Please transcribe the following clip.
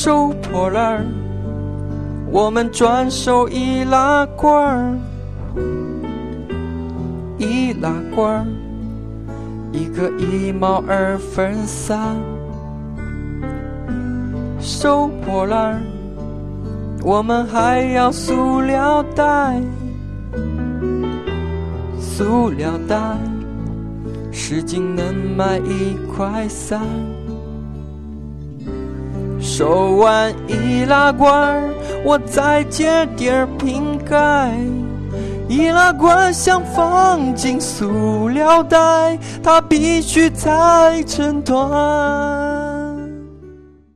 收破烂，我们转手易拉罐，易拉罐一个1毛2分3。收破烂，我们还要塑料袋，塑料袋10斤能卖1块3。收完易拉罐，我再接点瓶盖，易拉罐想放进塑料袋，它必须再成团。